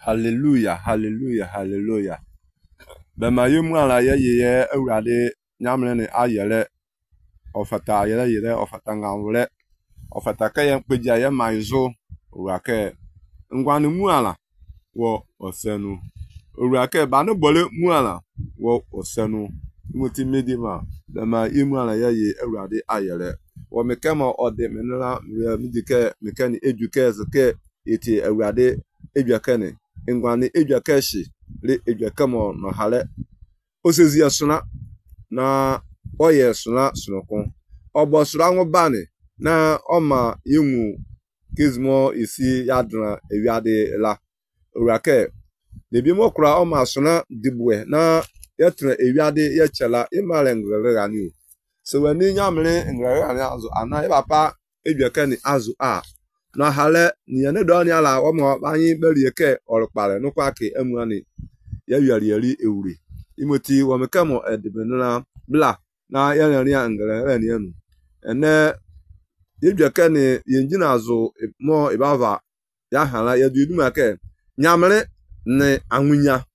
Hallelujah, hallelujah, hallelujah. Bema yemu ala ye ewrade nyamle ne ayele ofata ayele ofata ngawle ofata kayen peja ye manzo urake ngwanu mu ala wo osenu urake ba no bole mu ala wo osenu muti medima bema yemu ala ye ewrade ayele wo mekema ode menala midike mekani eduke zeke eti ewrade eduakane ngwani eduakeshi le eduakamo no hale osezi asuna na oye suna sunokon obo sura nwo bani na oma yemu kizmo isi yadra ewiade la urake debi mokra oma suna dibwe na yetre ewiade yechela imale ngere ani so wani nyamle ngere ani azu ana papa eduakani azu a na hale ni ene do ni ala omo anyi berieke orupare no kwake emuani ya yari ewure imoti wo mekamo edibena bla na ya nri angere eni enu ene eduakani yenjina azu mo ibava ya hala ya dudu make nyamle ne anwunya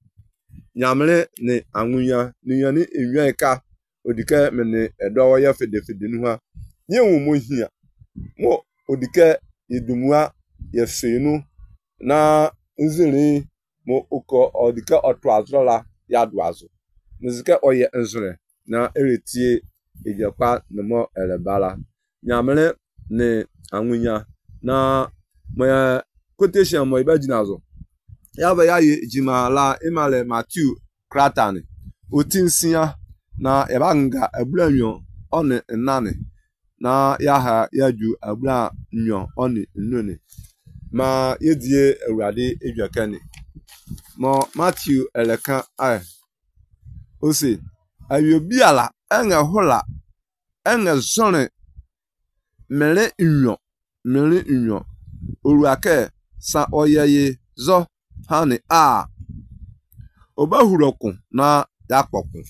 ni yani enwanka odike mene edo ya fede nu ha yenwu mo hia mo odike idumua yefenu na nziri mo uko odike otu azrola ya duazu nzike oye nzure na eretie ejekwa nmo elebala nyamle ne anwunya na mo quotation mo ibajinazo ya ba ya jimala imale Matthew kratani otinsia na ebanga ablanyo one nane na yaha yaju abla nyo oni nnone ma yedie ewrade eduakani mo Matthew eleka ai osi ayobi ala enga hola enga zone mele nyo oruake sa oyeye zo hani a obahurokun na yakpokun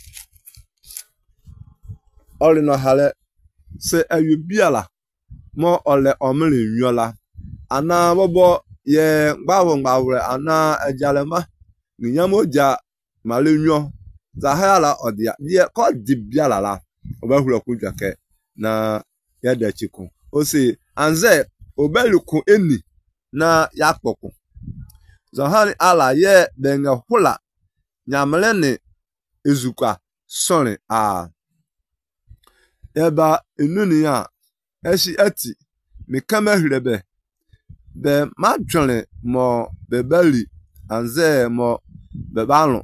olino hale se ayubiala mo ole omiri nyola ana bobo ye gbawre ana ejalema niyamoja malenyo zahala odia ye ko dibiala la obahurokun jake na yada chiku osi anze obeluku eni na yakpokun zahani ala ye benga hula nyamlene ezuka sori a eba enuni ya eshi ati mikama hirebe be madwene mo bebali anze mo bebalo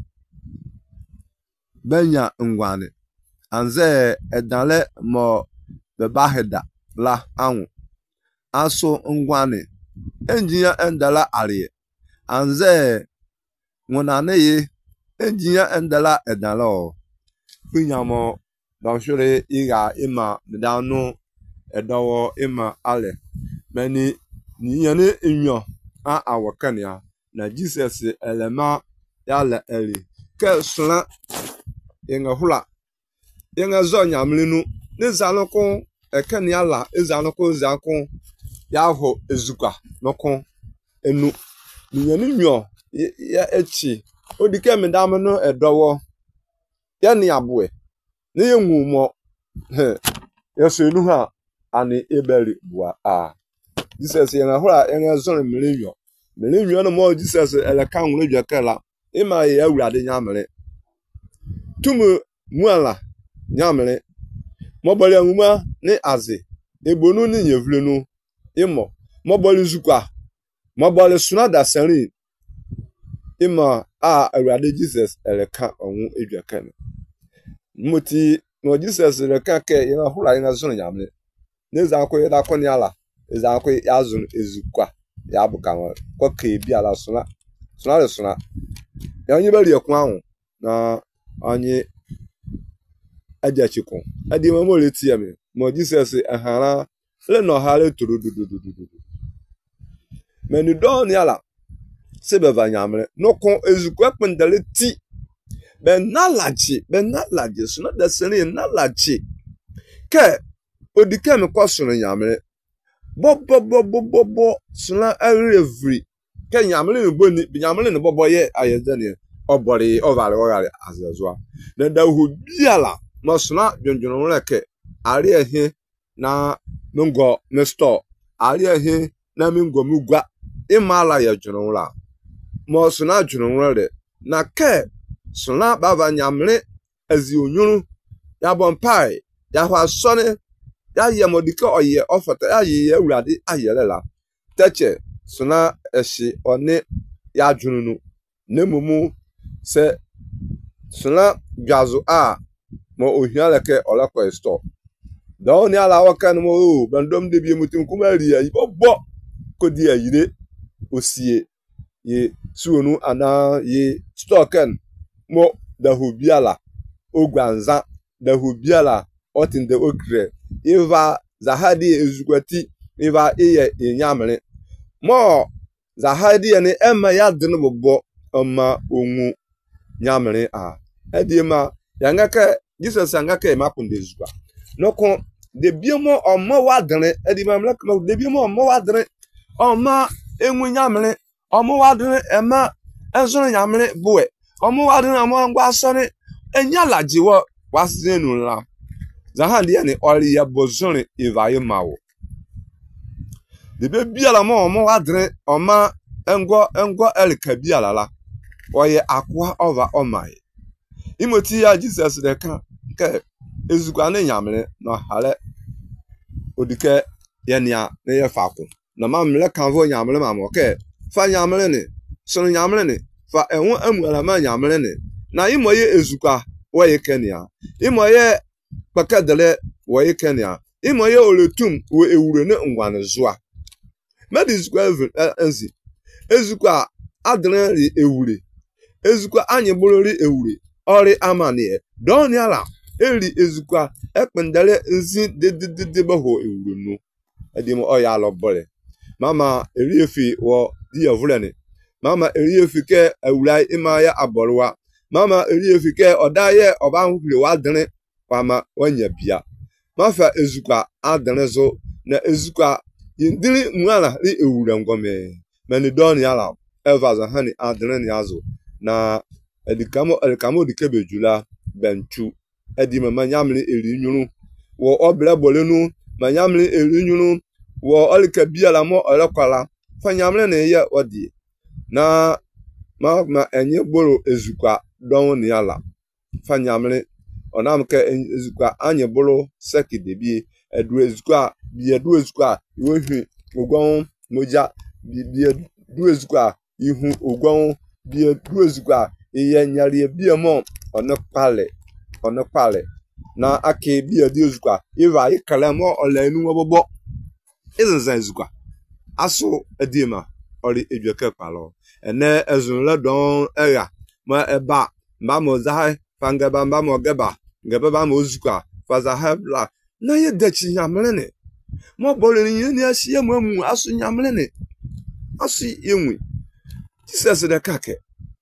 benya ngwane anze edale mo bebaheda la anwu aso ngwane enjiya endala ariye anze ngonane enjiya endala edalo kunyamo Danshore iga ima medanu edawo ima ale meni niyane inyo a awakania na Jesus elema yale eli ke sula yenga hula yenga zo nyamlinu ne zanoko ekani ala ezanoko zanko yaho ezuka noko enu niyane nyo ya echi odike medam no edawo yani abue ne yenwu mo yeso enu ha ani ebeli bua a Jesus yenga hura yenga zone melenyo no mo Jesus eleka nwure dwakala ima ye awurade nyamere tumu muala nyamere mobole nwuma ne aze ebonu ne yevlenu imo mobole zukwa mobole sunada sari ima a awurade Jesus eleka onwu edwakala muti no Jesus eleka ke yenga hura yenga zone nyamere neza ko yeda ko ni ala eza ko yazun ezukwa ya bukanwa ko ke bi ala suna ya onye bari ekun ahun na onye ajachikun adi mo le ti ame mo Jesus ehara le no hale turududududu menu do ni ala se be vanyamre no kon ezukwa pendale ti ben nalaji suna da sene nalaji ke odike me kwasoro nyamre bo suna every nyamle boni nyamle no boboye ayedane obori ovare azazwa na da hu biala masuna dwondwono leke ari ehe na ngo mesto ari ehe na mingo mugwa imala ya dwono la masuna dwono le na ke suna baba nyamle azi onyuru ya bonpai ya hwa sone ya yemodika oye ofata ya ye awurade ayelela teche suna eshi one ya dwonu nemumu se suna gazu a mo ohialeke olako store do ni ala wakan mo bandom de bi mutum kuma riya ibobo kodi ayire osie ye suonu ana ye stocken mo da hobiala ogwanza da hobiala otinde okre iva zahadi ezukwati iva iye enyamre mo zahadi ne ema ya dinu bobo oma onwu nyamre a edima yangaka Jesus yangaka makunde zukwa noko de biemo omo wadre edima mlaka de biemo omo wadre oma enwu nyamre omo wadre ema ezoro nyamre buwe omo wadre omo ngwa sone enyala jiwo wasenu la zahadi ne ori ya bozore ivaye mawo de be biala mo omo wadre oma engo elkabiala la oye akwa over omai imoti ya Jesus de kan ke ezukwa ne nyamre no hale odike yenia ne ye faako na mamle kan vo nyamre mamo ke fa nyamre ne so nyamre ne fa enwo amuala ma nyamre ne na imoye ezukwa woye kenia imoye pakadele woye kenia imoye oletum wo ewure ne ngwane zoa medizukwa enzi ezukwa adre ri ewure ezukwa anye bolori ewure ori amanie doni ala eri ezukwa ekpendele nzi de baho ewure no edimo oya lo bole mama eri efi wo di avulene mama eri efi ke ewura ima ya aborwa mama eri efi ke odaye oba hule wa dene pama wanya bia mafa ezukwa adene zo na ezukwa yindiri muala ri ewure ngome mani doni ala evaza hani adene ni azo na elikamo dikebejula benchu edima manyamle eri nyunu wo obra bolenu manyamle eri nyunu wo olikabia la mo olakwala fanyamle ne ye odi na ma enye boro ezukwa don ni ala fanyamle onamke ezukwa anye boro sekidebi edu ezukwa bi edu ezukwa iwehi ogbon moja bi edu ezukwa ihu ogbon bi edu ezukwa iye nyari biemo onokpale na ake bi edu ezukwa iva ikalamo olenu obobo izenza ezukwa aso edima ori edweke palo ene ezunle don era ma eba mbamo zahai fangeba mbamo geba ngeba mo ezukwa faza habla na ye dechi nyamrene mo bole ni ni asiye mu aso nyamrene aso yenwi Jesus de kake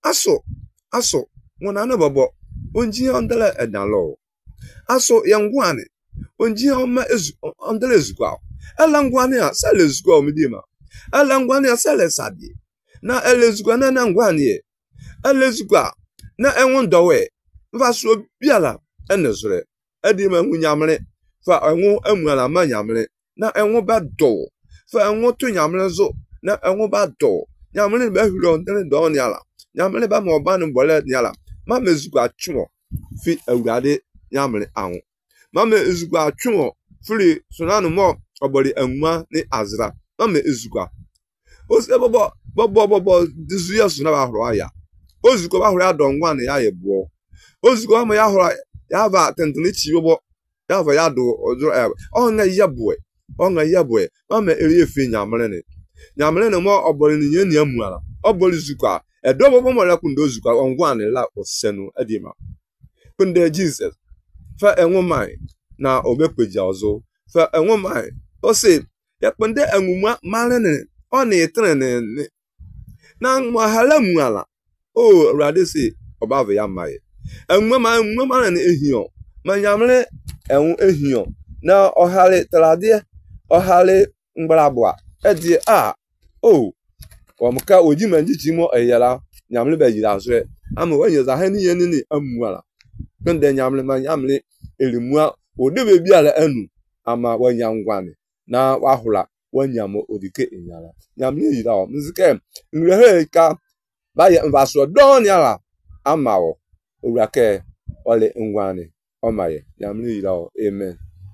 aso wona na bobo onji ondele edalo aso yangwane onji oma ondele ezukwa elangwane a sele ezukwa omidima elangwane a sele sabi na elezukwa na ngwane elezukwa na enwondowe vaso biala enezure edima nwunyamre fa enwo amuala ma nyamre na enwo ba do fa enwo to nyamre zo na enwo ba do nyamre ba huro ndene do ni ala nyamre ba mo ba no bole ni ala ma mezukwa atwo fi awurade nyamre anwo ma mezukwa atwo firi sunanu mo obori anwa ni azra ma mezukwa ose bobo dizu yesu na ba horo aya ozukwa ba horo adongwa na ya yebo ozukwa ma ya horo ya ba tentini chibobo ya va ya do ojo onga yabwe ma me eri efi nyamre ne mo obori ni yeni amuala obori zukwa edo bobo mo la kundo zukwa ongwa ne la osenu edima kunde Jesus fa enwo mai na obekweja ozo fa enwo mai o se ya kunde enwuma mare ne oni etrene na mahala muala o rade se obave ya mai enwuma mare ne ehio ma nyamre enwo ehio na ohale trade ohale ngbara bua edi Omka oji manji chimo eyala nyamle be yira so ama wenye za hani yeni ni amuala kende nyamle ma nyamle elimua odebe biala anu ama wanyangwane na wahula wanyamo odike enyala nyamle yira o mzike ngrehe ka baye mvaso don yala amawo urake ole ngwane omaye nyamle yira o amen.